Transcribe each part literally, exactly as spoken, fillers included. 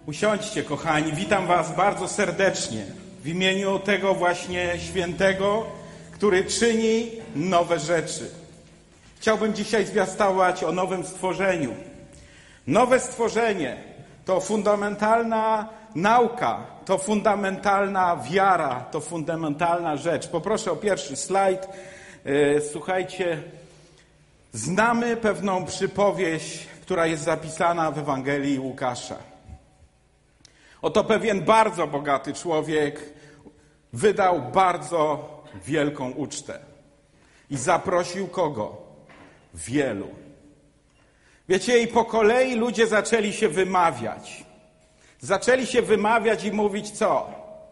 Usiądźcie, kochani, witam was bardzo serdecznie w imieniu tego właśnie świętego, który czyni nowe rzeczy. Chciałbym dzisiaj zwiastować o nowym stworzeniu. Nowe stworzenie to fundamentalna nauka, to fundamentalna wiara, to fundamentalna rzecz. Poproszę o pierwszy slajd. Słuchajcie, znamy pewną przypowieść, która jest zapisana w Ewangelii Łukasza. Oto pewien bardzo bogaty człowiek wydał bardzo wielką ucztę i zaprosił kogo? Wielu. Wiecie, i po kolei ludzie zaczęli się wymawiać. Zaczęli się wymawiać i mówić co?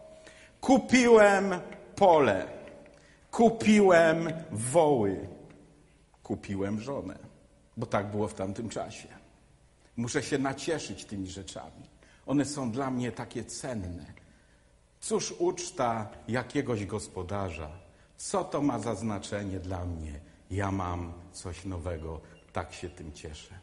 Kupiłem pole, kupiłem woły, kupiłem żonę, bo tak było w tamtym czasie. Muszę się nacieszyć tymi rzeczami. One są dla mnie takie cenne. Cóż uczta jakiegoś gospodarza? Co to ma za znaczenie dla mnie? Ja mam coś nowego, tak się tym cieszę.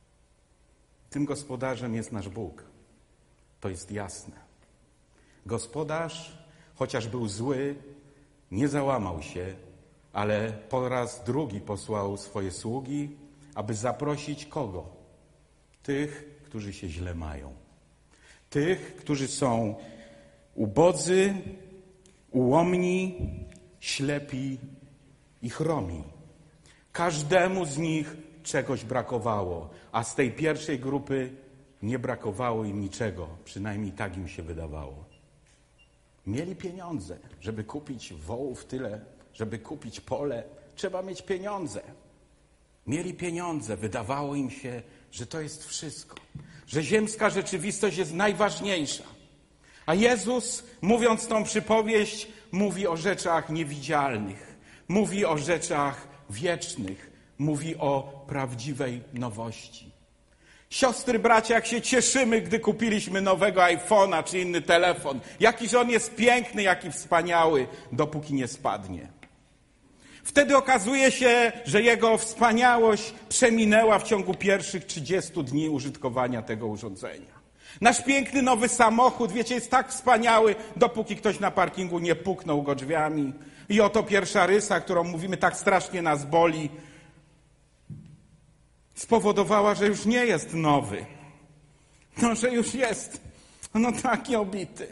Tym gospodarzem jest nasz Bóg. To jest jasne. Gospodarz, chociaż był zły, nie załamał się, ale po raz drugi posłał swoje sługi, aby zaprosić kogo? Tych, którzy się źle mają. Tych, którzy są ubodzy, ułomni, ślepi i chromi. Każdemu z nich czegoś brakowało, a z tej pierwszej grupy nie brakowało im niczego, przynajmniej tak im się wydawało. Mieli pieniądze, żeby kupić wołów tyle, żeby kupić pole, trzeba mieć pieniądze. Mieli pieniądze, wydawało im się, że to jest wszystko, że ziemska rzeczywistość jest najważniejsza. A Jezus, mówiąc tą przypowieść, mówi o rzeczach niewidzialnych, mówi o rzeczach wiecznych, mówi o prawdziwej nowości. Siostry, bracia, jak się cieszymy, gdy kupiliśmy nowego iPhone'a czy inny telefon. Jakiż on jest piękny, jaki wspaniały, dopóki nie spadnie. Wtedy okazuje się, że jego wspaniałość przeminęła w ciągu pierwszych trzydziestu dni użytkowania tego urządzenia. Nasz piękny nowy samochód, wiecie, jest tak wspaniały, dopóki ktoś na parkingu nie puknął go drzwiami. I oto pierwsza rysa, którą mówimy, tak strasznie nas boli, spowodowała, że już nie jest nowy. No, że już jest, no taki obity.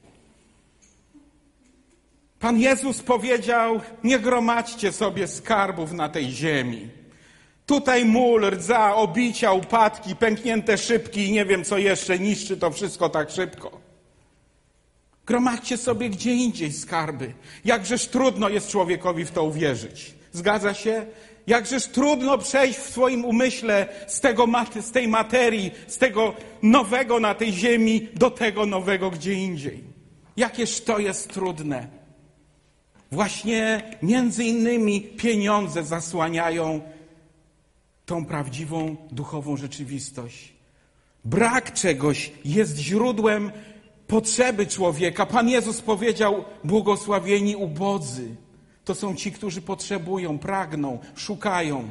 Pan Jezus powiedział, nie gromadźcie sobie skarbów na tej ziemi. Tutaj mól, rdza, obicia, upadki, pęknięte szybki i nie wiem co jeszcze niszczy to wszystko tak szybko. Gromadźcie sobie gdzie indziej skarby. Jakżeż trudno jest człowiekowi w to uwierzyć. Zgadza się? Jakżeż trudno przejść w swoim umyśle z, tego, z tej materii, z tego nowego na tej ziemi do tego nowego gdzie indziej. Jakież to jest trudne. Właśnie między innymi pieniądze zasłaniają tą prawdziwą duchową rzeczywistość. Brak czegoś jest źródłem potrzeby człowieka. Pan Jezus powiedział, błogosławieni ubodzy. To są ci, którzy potrzebują, pragną, szukają.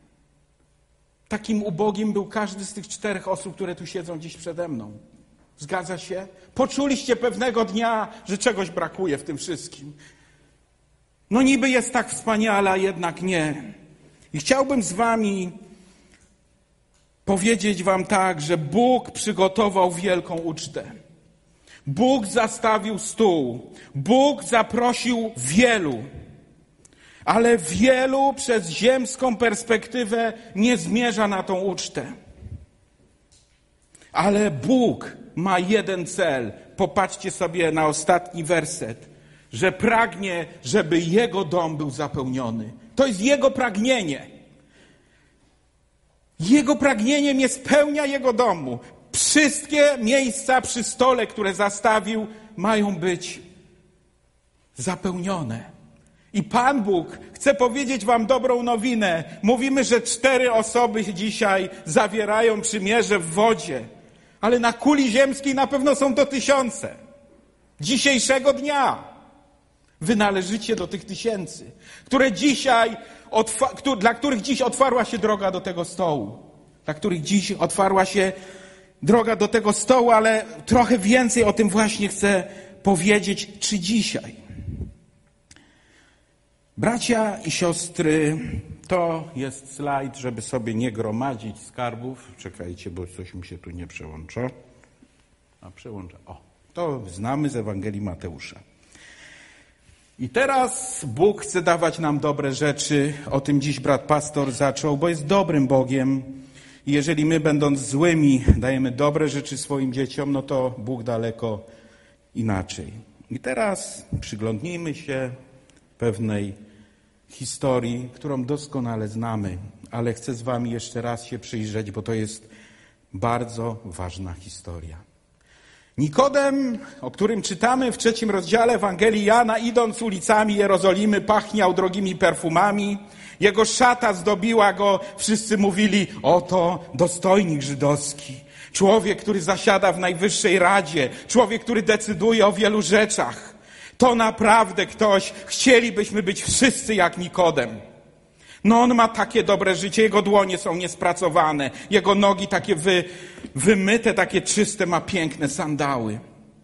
Takim ubogim był każdy z tych czterech osób, które tu siedzą dziś przede mną. Zgadza się? Poczuliście pewnego dnia, że czegoś brakuje w tym wszystkim. No niby jest tak wspaniale, a jednak nie. I chciałbym z wami powiedzieć wam tak, że Bóg przygotował wielką ucztę. Bóg zastawił stół. Bóg zaprosił wielu. Ale wielu przez ziemską perspektywę nie zmierza na tą ucztę. Ale Bóg ma jeden cel. Popatrzcie sobie na ostatni werset. Że pragnie, żeby Jego dom był zapełniony. To jest Jego pragnienie. Jego pragnieniem jest pełnia Jego domu. Wszystkie miejsca przy stole, które zastawił, mają być zapełnione. I Pan Bóg chce powiedzieć wam dobrą nowinę. Mówimy, że cztery osoby dzisiaj zawierają przymierze w wodzie. Ale na kuli ziemskiej na pewno są to tysiące. Dzisiejszego dnia. Wy należycie do tych tysięcy, które dzisiaj, otwa- dla których dziś otwarła się droga do tego stołu. Dla których dziś otwarła się droga do tego stołu, ale trochę więcej o tym właśnie chcę powiedzieć, czy dzisiaj. Bracia i siostry, to jest slajd, żeby sobie nie gromadzić skarbów. Czekajcie, bo coś mi się tu nie przełącza. A przełącza. O, to znamy z Ewangelii Mateusza. I teraz Bóg chce dawać nam dobre rzeczy. O tym dziś brat pastor zaczął, bo jest dobrym Bogiem. I jeżeli my, będąc złymi, dajemy dobre rzeczy swoim dzieciom, no to Bóg daleko inaczej. I teraz przyglądnijmy się pewnej historii, którą doskonale znamy, ale chcę z wami jeszcze raz się przyjrzeć, bo to jest bardzo ważna historia. Nikodem, o którym czytamy w trzecim rozdziale Ewangelii Jana, idąc ulicami Jerozolimy, pachniał drogimi perfumami. Jego szata zdobiła go, wszyscy mówili, oto dostojnik żydowski. Człowiek, który zasiada w najwyższej radzie, człowiek, który decyduje o wielu rzeczach. To naprawdę ktoś, chcielibyśmy być wszyscy jak Nikodem. No on ma takie dobre życie, jego dłonie są niespracowane, jego nogi takie wy, wymyte, takie czyste, ma piękne sandały.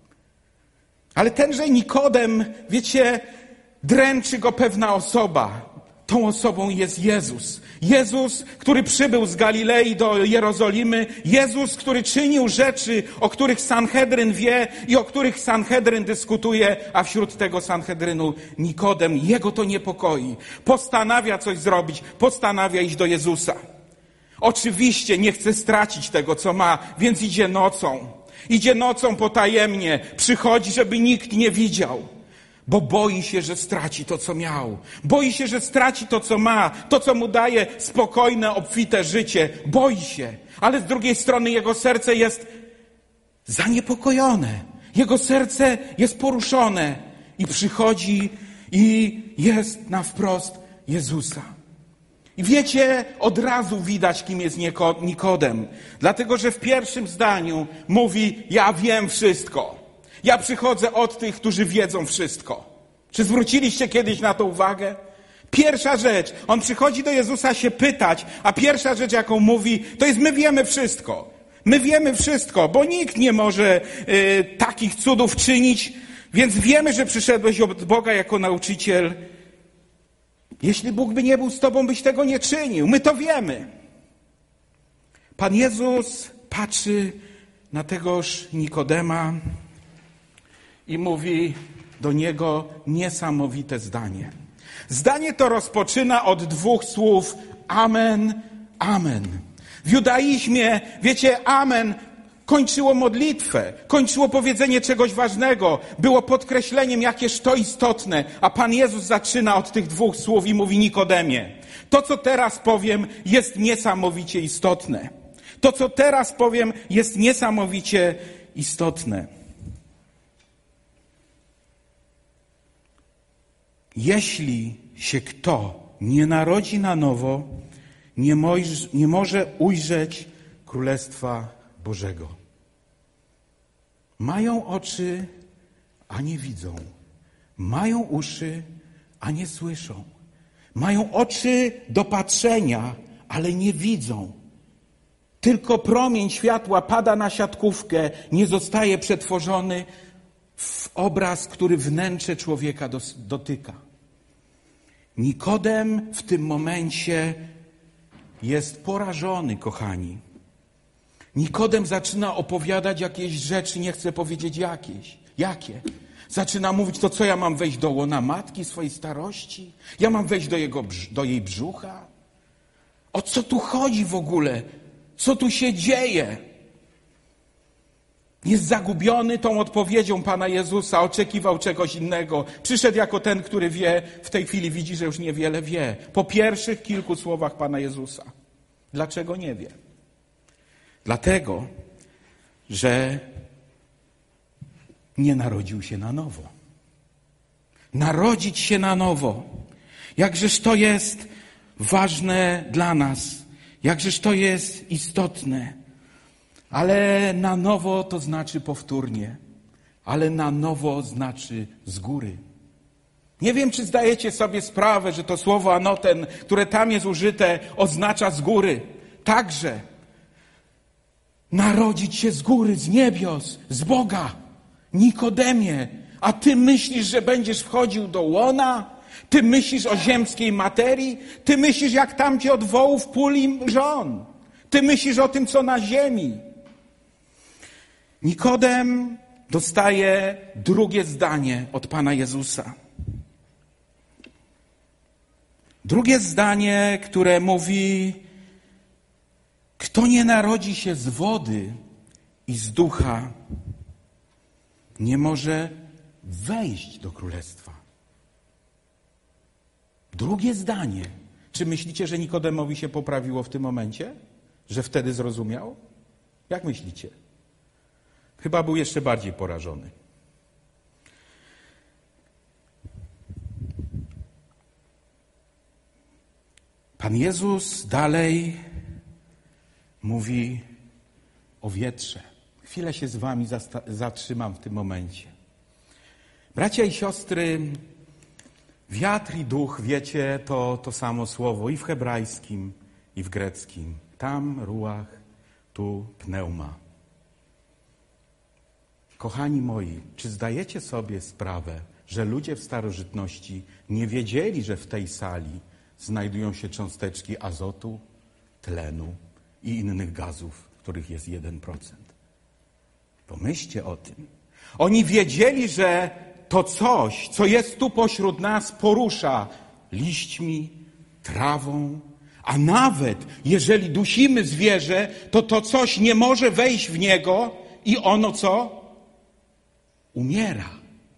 Ale tenże Nikodem, wiecie, dręczy go pewna osoba. Tą osobą jest Jezus. Jezus, który przybył z Galilei do Jerozolimy. Jezus, który czynił rzeczy, o których Sanhedryn wie i o których Sanhedryn dyskutuje, a wśród tego Sanhedrynu Nikodem, jego to niepokoi. Postanawia coś zrobić, postanawia iść do Jezusa. Oczywiście nie chce stracić tego, co ma, więc idzie nocą. Idzie nocą potajemnie, przychodzi, żeby nikt nie widział. Bo boi się, że straci to, co miał. Boi się, że straci to, co ma. To, co mu daje spokojne, obfite życie. Boi się. Ale z drugiej strony jego serce jest zaniepokojone. Jego serce jest poruszone. I przychodzi i jest na wprost Jezusa. I wiecie, od razu widać, kim jest Nikodem. Dlatego, że w pierwszym zdaniu mówi, ja wiem wszystko. Ja przychodzę od tych, którzy wiedzą wszystko. Czy zwróciliście kiedyś na to uwagę? Pierwsza rzecz, on przychodzi do Jezusa się pytać, a pierwsza rzecz, jaką mówi, to jest my wiemy wszystko. My wiemy wszystko, bo nikt nie może y, takich cudów czynić, więc wiemy, że przyszedłeś od Boga jako nauczyciel. Jeśli Bóg by nie był z tobą, byś tego nie czynił. My to wiemy. Pan Jezus patrzy na tegoż Nikodema i mówi do niego niesamowite zdanie. Zdanie to rozpoczyna od dwóch słów amen, amen. W judaizmie, wiecie, amen kończyło modlitwę, kończyło powiedzenie czegoś ważnego, było podkreśleniem, jakież to istotne, a Pan Jezus zaczyna od tych dwóch słów i mówi Nikodemie, to, co teraz powiem, jest niesamowicie istotne. To, co teraz powiem, jest niesamowicie istotne. Jeśli się kto nie narodzi na nowo, nie, moj, nie może ujrzeć Królestwa Bożego. Mają oczy, a nie widzą. Mają uszy, a nie słyszą. Mają oczy do patrzenia, ale nie widzą. Tylko promień światła pada na siatkówkę, nie zostaje przetworzony w obraz, który wnętrze człowieka dotyka. Nikodem w tym momencie jest porażony, kochani. Nikodem zaczyna opowiadać jakieś rzeczy, nie chcę powiedzieć jakieś. Jakie? Zaczyna mówić, to co ja mam wejść do łona matki swojej starości? Ja mam wejść do, jego, do jej brzucha? O co tu chodzi w ogóle? Co tu się dzieje? Jest zagubiony tą odpowiedzią Pana Jezusa, oczekiwał czegoś innego. Przyszedł jako ten, który wie, w tej chwili widzi, że już niewiele wie. Po pierwszych kilku słowach Pana Jezusa. Dlaczego nie wie? Dlatego, że nie narodził się na nowo. Narodzić się na nowo. Jakżeż to jest ważne dla nas. Jakżeż to jest istotne. Ale na nowo to znaczy powtórnie. Ale na nowo znaczy z góry. Nie wiem, czy zdajecie sobie sprawę, że to słowo anoten, które tam jest użyte, oznacza z góry. Także. narodzić się z góry, z niebios, z Boga. Nikodemie, a ty myślisz, że będziesz wchodził do łona? Ty myślisz o ziemskiej materii? Ty myślisz, jak tam cię od wołów puli żon? Ty myślisz o tym, co na ziemi? Nikodem dostaje drugie zdanie od Pana Jezusa. Drugie zdanie, które mówi: kto nie narodzi się z wody i z ducha, nie może wejść do królestwa. Drugie zdanie. Czy myślicie, że Nikodemowi się poprawiło w tym momencie? Że wtedy zrozumiał? Jak myślicie? Chyba był jeszcze bardziej porażony. Pan Jezus dalej mówi o wietrze. Chwilę się z wami zasta- zatrzymam w tym momencie. Bracia i siostry, wiatr i duch, wiecie, to to samo słowo i w hebrajskim, i w greckim. Tam ruach, tu pneuma. Kochani moi, czy zdajecie sobie sprawę, że ludzie w starożytności nie wiedzieli, że w tej sali znajdują się cząsteczki azotu, tlenu i innych gazów, których jest jeden procent? Pomyślcie o tym. Oni wiedzieli, że to coś, co jest tu pośród nas, porusza liśćmi, trawą, a nawet jeżeli dusimy zwierzę, to to coś nie może wejść w niego i ono co? Umiera.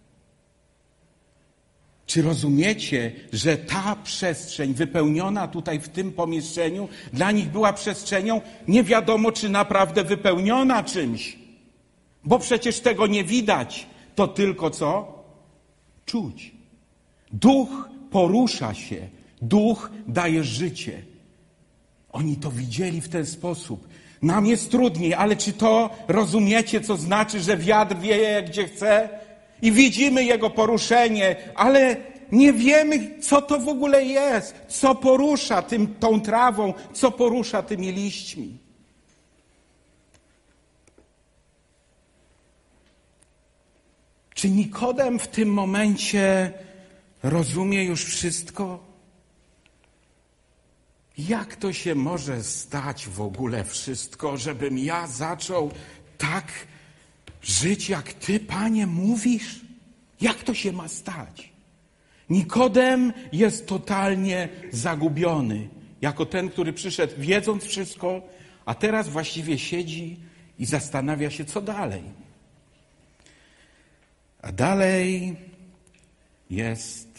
Czy rozumiecie, że ta przestrzeń wypełniona tutaj w tym pomieszczeniu dla nich była przestrzenią nie wiadomo, czy naprawdę wypełniona czymś? Bo przecież tego nie widać. To tylko co? Czuć. Duch porusza się. Duch daje życie. Oni to widzieli w ten sposób. Nam jest trudniej, ale czy to rozumiecie, co znaczy, że wiatr wieje gdzie chce? I widzimy jego poruszenie, ale nie wiemy, co to w ogóle jest, co porusza tym, tą trawą, co porusza tymi liśćmi. Czy Nikodem w tym momencie rozumie już wszystko? Jak to się może stać w ogóle wszystko, żebym ja zaczął tak żyć, jak Ty, Panie, mówisz? Jak to się ma stać? Nikodem jest totalnie zagubiony, jako ten, który przyszedł wiedząc wszystko, a teraz właściwie siedzi i zastanawia się, co dalej. A dalej jest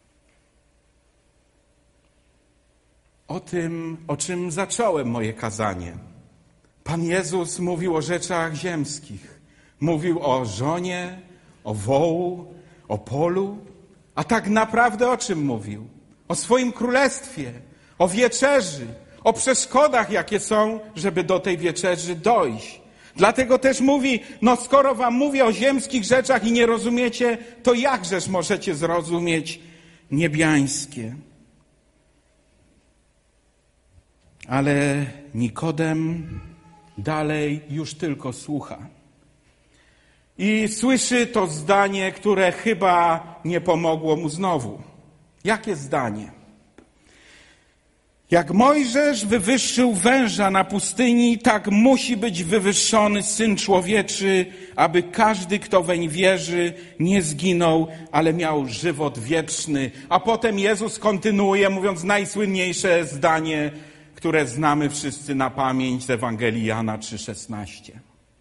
o tym, o czym zacząłem moje kazanie. Pan Jezus mówił o rzeczach ziemskich. Mówił o żonie, o wołu, o polu. A tak naprawdę o czym mówił? O swoim królestwie, o wieczerzy, o przeszkodach, jakie są, żeby do tej wieczerzy dojść. Dlatego też mówi, no skoro wam mówię o ziemskich rzeczach i nie rozumiecie, to jakżeż możecie zrozumieć niebiańskie? Ale Nikodem dalej już tylko słucha. I słyszy to zdanie, które chyba nie pomogło mu znowu. Jakie zdanie? Jak Mojżesz wywyższył węża na pustyni, tak musi być wywyższony Syn Człowieczy, aby każdy, kto weń wierzy, nie zginął, ale miał żywot wieczny. A potem Jezus kontynuuje, mówiąc najsłynniejsze zdanie, które znamy wszyscy na pamięć z Ewangelii Jana trzy szesnaście.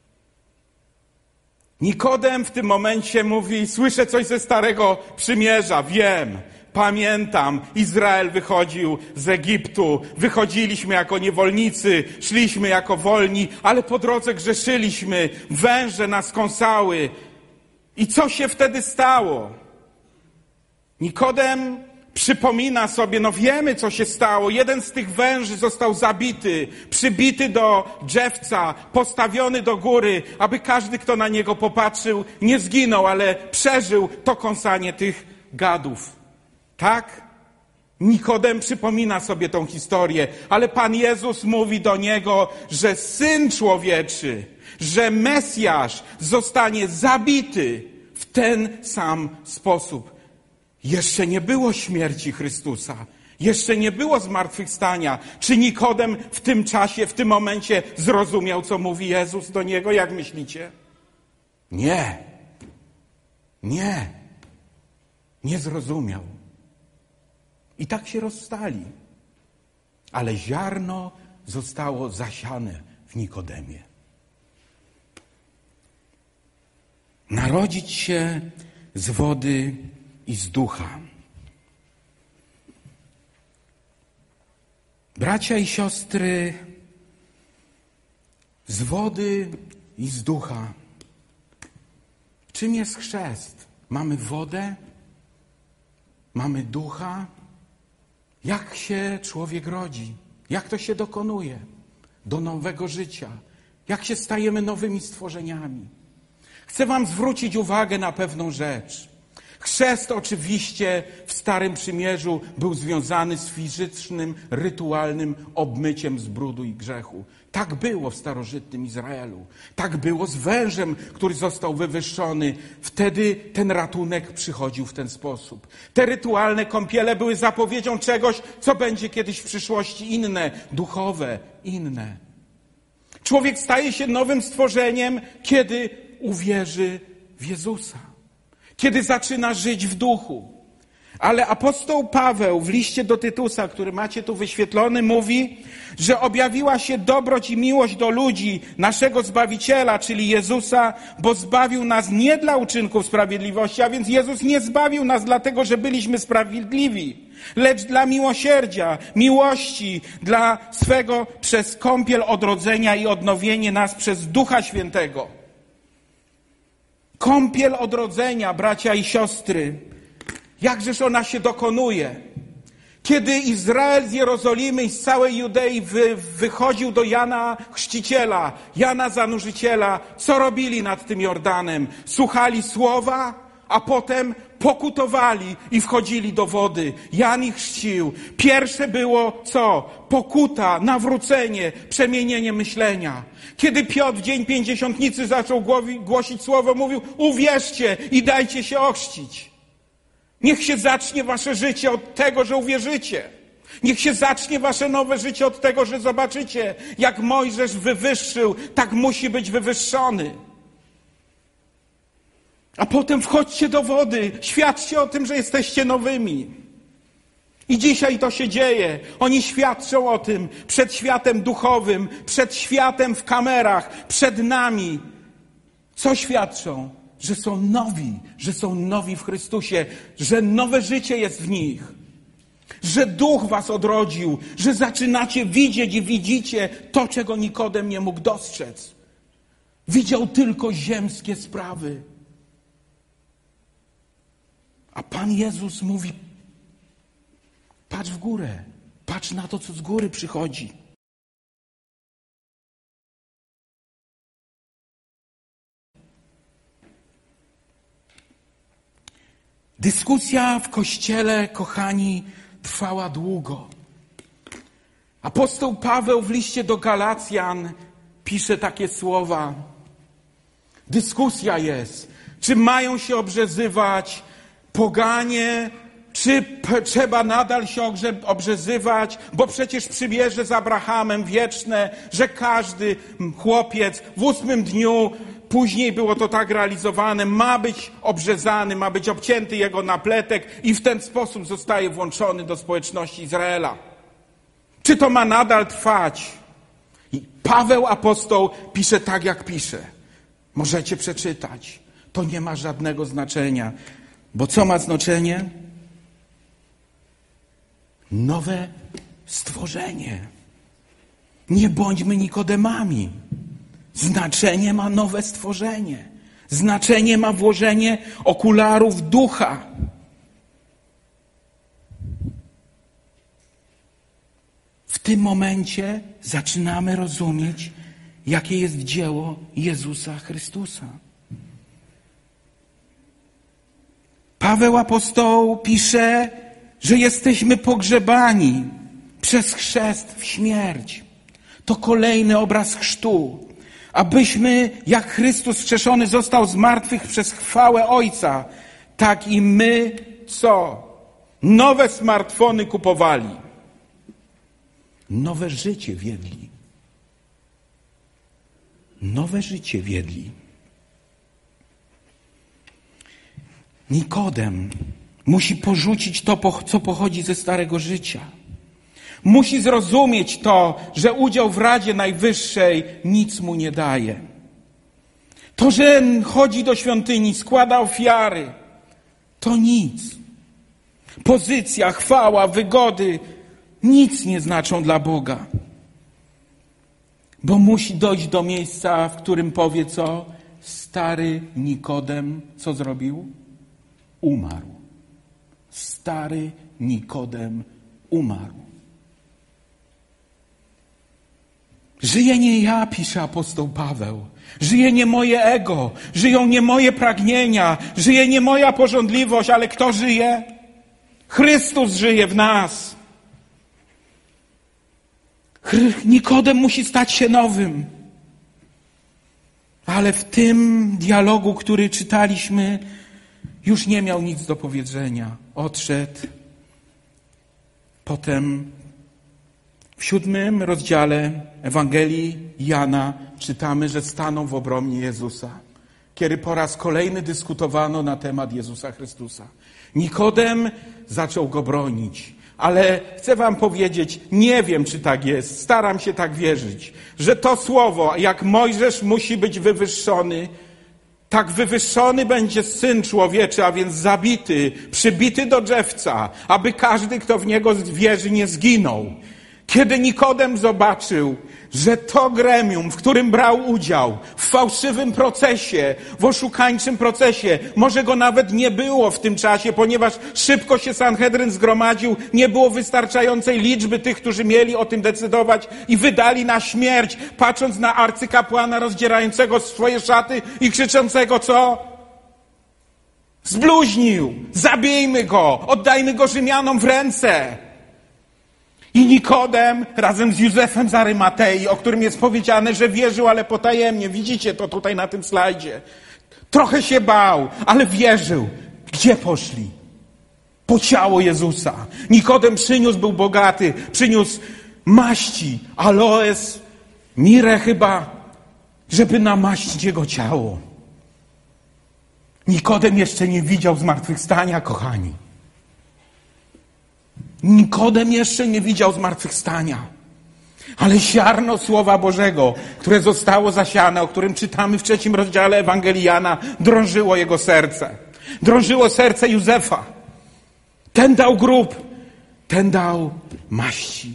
Nikodem w tym momencie mówi, słyszę coś ze Starego Przymierza, wiem, pamiętam, Izrael wychodził z Egiptu, wychodziliśmy jako niewolnicy, szliśmy jako wolni, ale po drodze grzeszyliśmy, węże nas kąsały. I co się wtedy stało? Nikodem przypomina sobie, no wiemy, co się stało. Jeden z tych węży został zabity, przybity do drzewca, postawiony do góry, aby każdy, kto na niego popatrzył, nie zginął, ale przeżył to kąsanie tych gadów. Tak? Nikodem przypomina sobie tą historię, ale Pan Jezus mówi do niego, że Syn Człowieczy, że Mesjasz zostanie zabity w ten sam sposób. Jeszcze nie było śmierci Chrystusa. Jeszcze nie było zmartwychwstania. Czy Nikodem w tym czasie, w tym momencie zrozumiał, co mówi Jezus do niego? Jak myślicie? Nie. Nie. Nie zrozumiał. I tak się rozstali. Ale ziarno zostało zasiane w Nikodemie. Narodzić się z wody i z ducha. Bracia i siostry, z wody i z ducha. Czym jest chrzest? Mamy wodę? Mamy ducha? Jak się człowiek rodzi? Jak to się dokonuje? Do nowego życia. Jak się stajemy nowymi stworzeniami? Chcę wam zwrócić uwagę na pewną rzecz. Chrzest oczywiście w Starym Przymierzu był związany z fizycznym, rytualnym obmyciem z brudu i grzechu. Tak było w starożytnym Izraelu. Tak było z wężem, który został wywyższony. Wtedy ten ratunek przychodził w ten sposób. Te rytualne kąpiele były zapowiedzią czegoś, co będzie kiedyś w przyszłości inne, duchowe, inne. Człowiek staje się nowym stworzeniem, kiedy uwierzy w Jezusa. Kiedy zaczyna żyć w duchu. Ale apostoł Paweł w liście do Tytusa, który macie tu wyświetlony, mówi, że objawiła się dobroć i miłość do ludzi, naszego Zbawiciela, czyli Jezusa, bo zbawił nas nie dla uczynków sprawiedliwości, a więc Jezus nie zbawił nas dlatego, że byliśmy sprawiedliwi, lecz dla miłosierdzia, miłości, dla swego przez kąpiel odrodzenia i odnowienie nas przez Ducha Świętego. Kąpiel odrodzenia, bracia i siostry, jakżeż ona się dokonuje? Kiedy Izrael z Jerozolimy i z całej Judei wy, wychodził do Jana Chrzciciela, Jana Zanurzyciela, co robili nad tym Jordanem? Słuchali słowa, a potem pokutowali i wchodzili do wody. Jan ich chrzcił. Pierwsze było co? Pokuta, nawrócenie, przemienienie myślenia. Kiedy Piotr w dzień pięćdziesiątnicy zaczął głosić słowo, mówił: uwierzcie i dajcie się ochrzcić. Niech się zacznie wasze życie od tego, że uwierzycie. Niech się zacznie wasze nowe życie od tego, że zobaczycie, jak Mojżesz wywyższył, tak musi być wywyższony. A potem wchodźcie do wody, świadczcie o tym, że jesteście nowymi. I dzisiaj to się dzieje. Oni świadczą o tym przed światem duchowym, przed światem w kamerach, przed nami. Co świadczą? Że są nowi, że są nowi w Chrystusie, że nowe życie jest w nich. Że Duch was odrodził, że zaczynacie widzieć i widzicie to, czego Nikodem nie mógł dostrzec. Widział tylko ziemskie sprawy. A Pan Jezus mówi: patrz w górę, patrz na to, co z góry przychodzi. Dyskusja w Kościele, kochani, trwała długo. Apostoł Paweł w liście do Galacjan pisze takie słowa. Dyskusja jest, czy mają się obrzezywać poganie, czy p- trzeba nadal się ogrze- obrzezywać, bo przecież przymierze z Abrahamem wieczne, że każdy chłopiec w ósmym dniu, później było to tak realizowane, ma być obrzezany, ma być obcięty jego napletek i w ten sposób zostaje włączony do społeczności Izraela. Czy to ma nadal trwać? I Paweł apostoł pisze tak, jak pisze. Możecie przeczytać. To nie ma żadnego znaczenia. Bo co ma znaczenie? Nowe stworzenie. Nie bądźmy Nikodemami. Znaczenie ma nowe stworzenie. Znaczenie ma włożenie okularów ducha. W tym momencie zaczynamy rozumieć, jakie jest dzieło Jezusa Chrystusa. Paweł apostoł pisze że jesteśmy pogrzebani przez chrzest w śmierć. To kolejny obraz chrztu. Abyśmy, jak Chrystus wskrzeszony został z martwych przez chwałę Ojca, tak i my, co? Nowe smartfony kupowali. Nowe życie wiedli. Nowe życie wiedli. Nikodem musi porzucić to, co pochodzi ze starego życia. Musi zrozumieć to, że udział w Radzie Najwyższej nic mu nie daje. To, że chodzi do świątyni, składa ofiary, to nic. Pozycja, chwała, wygody nic nie znaczą dla Boga. Bo musi dojść do miejsca, w którym powie co? Stary Nikodem, co zrobił? Umarł. Stary Nikodem umarł. Żyje nie ja, pisze apostoł Paweł. Żyje nie moje ego. Żyją nie moje pragnienia. Żyje nie moja pożądliwość, ale kto żyje? Chrystus żyje w nas. Nikodem musi stać się nowym. Ale w tym dialogu, który czytaliśmy, już nie miał nic do powiedzenia. Odszedł. Potem w siódmym rozdziale Ewangelii Jana czytamy, że stanął w obronie Jezusa, kiedy po raz kolejny dyskutowano na temat Jezusa Chrystusa. Nikodem zaczął go bronić, ale chcę wam powiedzieć, nie wiem, czy tak jest, staram się tak wierzyć, że to słowo, jak Mojżesz musi być wywyższony, tak wywyższony będzie Syn Człowieczy, a więc zabity, przybity do drzewca, aby każdy, kto w Niego wierzy, nie zginął. Kiedy Nikodem zobaczył, że to gremium, w którym brał udział, w fałszywym procesie, w oszukańczym procesie, może go nawet nie było w tym czasie, ponieważ szybko się Sanhedryn zgromadził, nie było wystarczającej liczby tych, którzy mieli o tym decydować i wydali na śmierć, patrząc na arcykapłana rozdzierającego swoje szaty i krzyczącego co? Zbluźnił! Zabijmy go! Oddajmy go Rzymianom w ręce! I Nikodem razem z Józefem z Arymatei, o którym jest powiedziane, że wierzył, ale potajemnie. Widzicie to tutaj na tym slajdzie. Trochę się bał, ale wierzył. Gdzie poszli? Po ciało Jezusa. Nikodem przyniósł, był bogaty, przyniósł maści, aloes, mirę chyba, żeby namaścić jego ciało. Nikodem jeszcze nie widział zmartwychwstania, kochani. Nikodem jeszcze nie widział zmartwychwstania. Ale ziarno Słowa Bożego, które zostało zasiane, o którym czytamy w trzecim rozdziale Ewangelii Jana, drążyło jego serce. Drążyło serce Józefa. Ten dał grób, ten dał maści.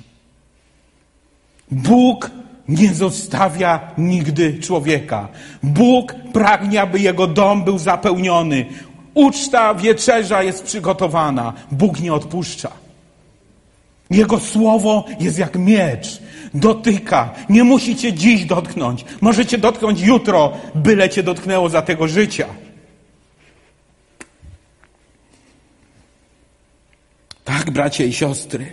Bóg nie zostawia nigdy człowieka. Bóg pragnie, aby jego dom był zapełniony. Uczta, wieczerza jest przygotowana. Bóg nie odpuszcza. Jego słowo jest jak miecz. Dotyka. Nie musicie dziś dotknąć. Możecie dotknąć jutro, byle cię dotknęło za tego życia. Tak, bracia i siostry.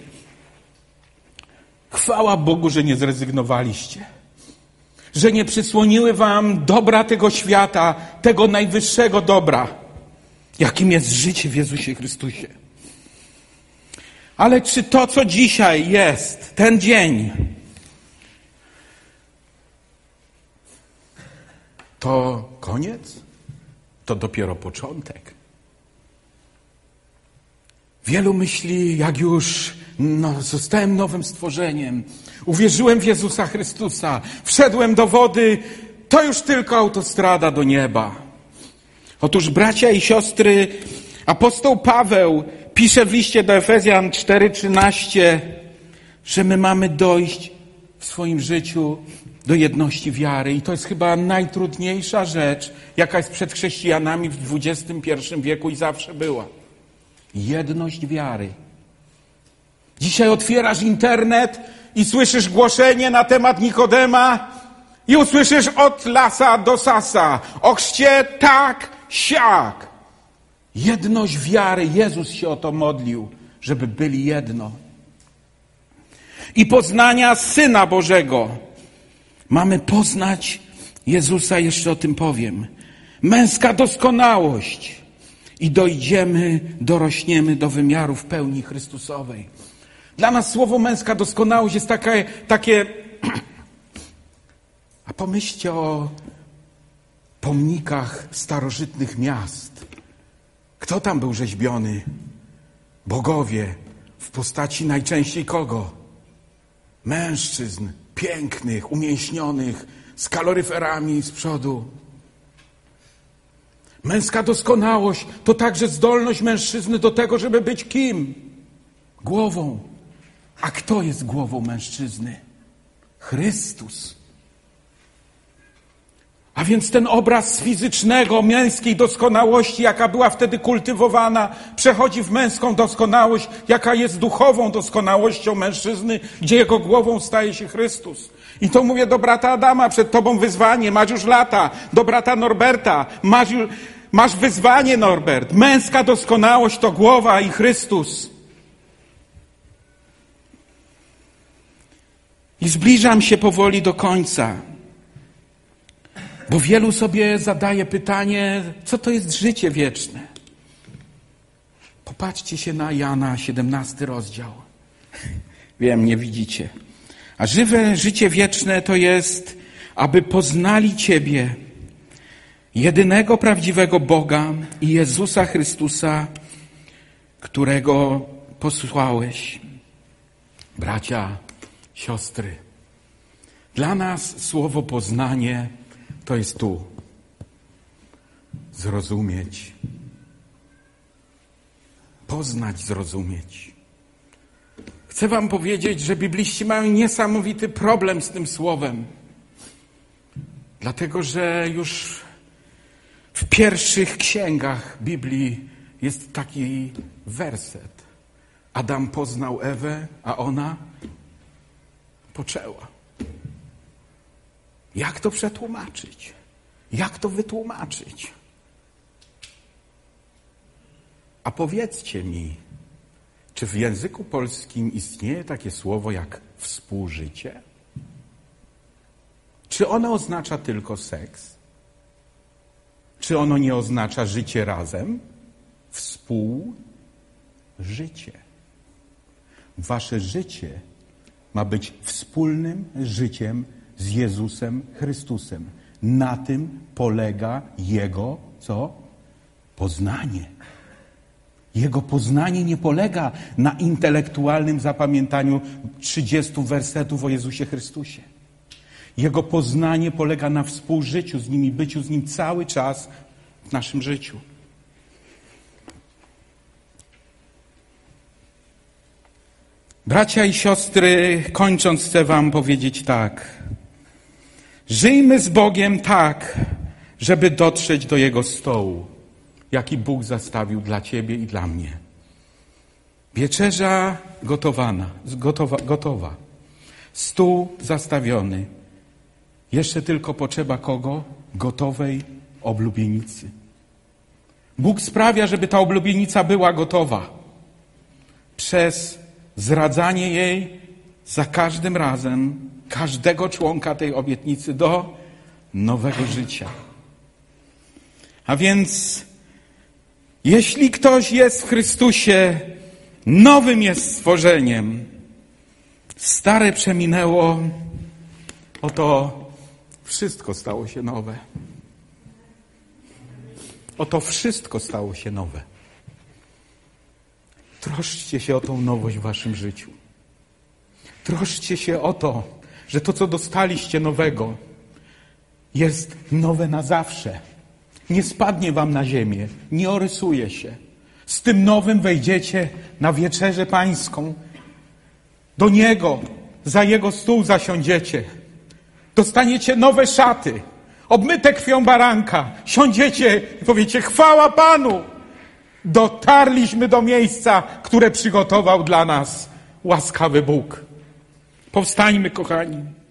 Chwała Bogu, że nie zrezygnowaliście. Że nie przysłoniły wam dobra tego świata, tego najwyższego dobra, jakim jest życie w Jezusie Chrystusie. Ale czy to, co dzisiaj jest, ten dzień, to koniec? To dopiero początek. Wielu myśli, jak już no, zostałem nowym stworzeniem, uwierzyłem w Jezusa Chrystusa, wszedłem do wody, to już tylko autostrada do nieba. Otóż, bracia i siostry, apostoł Paweł pisze w liście do Efezjan cztery trzynaście, że my mamy dojść w swoim życiu do jedności wiary. I to jest chyba najtrudniejsza rzecz, jaka jest przed chrześcijanami w dwudziestym pierwszym wieku i zawsze była. Jedność wiary. Dzisiaj otwierasz internet i słyszysz głoszenie na temat Nikodema i usłyszysz od lasa do sasa. O chrzcie tak, siak. Jedność wiary. Jezus się o to modlił, żeby byli jedno. I poznania Syna Bożego. Mamy poznać Jezusa, jeszcze o tym powiem. Męska doskonałość. I dojdziemy, dorośniemy do wymiarów pełni Chrystusowej. Dla nas słowo męska doskonałość jest takie, takie... A pomyślcie o pomnikach starożytnych miast. Kto tam był rzeźbiony? Bogowie w postaci najczęściej kogo? Mężczyzn pięknych, umięśnionych, z kaloryferami z przodu. Męska doskonałość to także zdolność mężczyzny do tego, żeby być kim? Głową. A kto jest głową mężczyzny? Chrystus. A więc ten obraz fizycznego, męskiej doskonałości, jaka była wtedy kultywowana, przechodzi w męską doskonałość, jaka jest duchową doskonałością mężczyzny, gdzie jego głową staje się Chrystus. I to mówię do brata Adama, przed tobą wyzwanie, masz już lata. Do brata Norberta, masz, już, masz wyzwanie, Norbert. Męska doskonałość to głowa i Chrystus. I zbliżam się powoli do końca. Bo wielu sobie zadaje pytanie, co to jest życie wieczne? Popatrzcie się na Jana, siedemnasty rozdział. Wiem, nie widzicie. A żywe życie wieczne to jest, aby poznali Ciebie, jedynego prawdziwego Boga i Jezusa Chrystusa, którego posłałeś. Bracia, siostry, dla nas słowo poznanie to jest tu. Zrozumieć. Poznać, zrozumieć. Chcę wam powiedzieć, że bibliści mają niesamowity problem z tym słowem. Dlatego, że już w pierwszych księgach Biblii jest taki werset. Adam poznał Ewę, a ona poczęła. Jak to przetłumaczyć? Jak to wytłumaczyć? A powiedzcie mi, czy w języku polskim istnieje takie słowo jak współżycie? Czy ono oznacza tylko seks? Czy ono nie oznacza życie razem? Współżycie. Wasze życie ma być wspólnym życiem z Jezusem Chrystusem. Na tym polega Jego, co? Poznanie. Jego poznanie nie polega na intelektualnym zapamiętaniu trzydziestu wersetów o Jezusie Chrystusie. Jego poznanie polega na współżyciu z Nim i byciu z Nim cały czas w naszym życiu. Bracia i siostry, kończąc chcę wam powiedzieć tak. Żyjmy z Bogiem tak, żeby dotrzeć do Jego stołu, jaki Bóg zastawił dla ciebie i dla mnie. Wieczerza gotowana, gotowa, gotowa. Stół zastawiony. Jeszcze tylko potrzeba kogo? Gotowej oblubienicy. Bóg sprawia, żeby ta oblubienica była gotowa. Przez zradzanie jej za każdym razem, każdego członka tej obietnicy do nowego życia. A więc jeśli ktoś jest w Chrystusie, nowym jest stworzeniem. Stare przeminęło, oto wszystko stało się nowe. Oto wszystko stało się nowe. Troszczcie się o tą nowość w waszym życiu. Troszczcie się o to, że to, co dostaliście nowego, jest nowe na zawsze. Nie spadnie wam na ziemię, nie orysuje się. Z tym nowym wejdziecie na wieczerzę pańską. Do Niego, za Jego stół zasiądziecie. Dostaniecie nowe szaty, obmyte krwią baranka. Siądziecie i powiecie, chwała Panu! Dotarliśmy do miejsca, które przygotował dla nas łaskawy Bóg. Powstańmy, kochani.